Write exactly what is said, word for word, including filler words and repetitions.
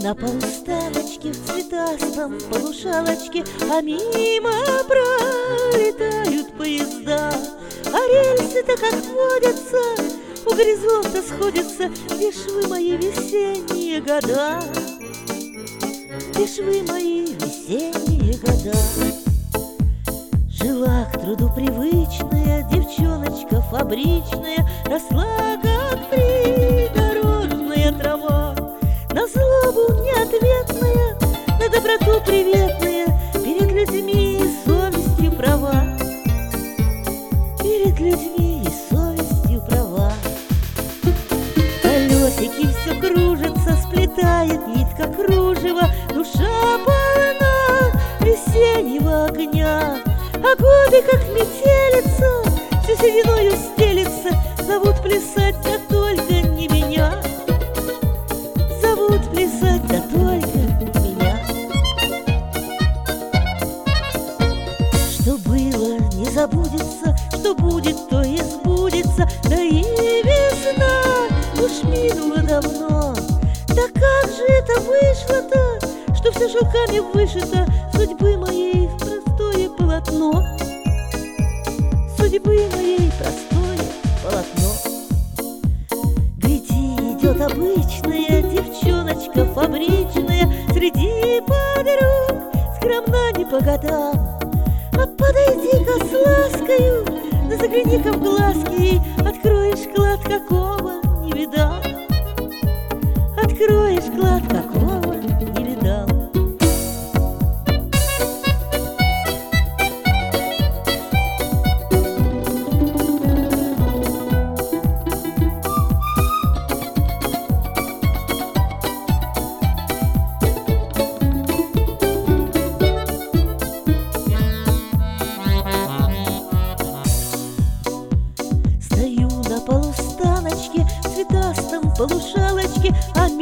на полустаночке в цветастом полушалочке, а мимо пролетают поезда, а рельсы-то, как водятся, у горизонта сходятся. Лишь вы мои весенние года, лишь вы мои весенние года. Жила к труду привычная девчоночка фабричная, росла, как придорожная трава, на злобу неответная, на доброту приветная, перед людьми и совестью права, перед людьми и совестью права. Колесики все кружатся, сплетает нитка кружева, душа полна весеннего огня, а годы, как метелица, всю сединою стелится, зовут плясать, да только не меня, зовут плясать, да только не меня. Что было, не забудется, что будет, то и сбудется, да и весна уж минула давно. Да как же это вышло-то, что все шелками вышито судьбы моей в простое полотно, судьбы моей простое полотно. Гляди, идет обычная девчоночка фабричная, среди подруг скромна не по годам. А подойди-ка с ласкою, да загляни-ка в глазки ей, откроешь клад, какого не видал, откроешь клад, какого не видал. Стою на полустаночке в цветастом полушалочке, а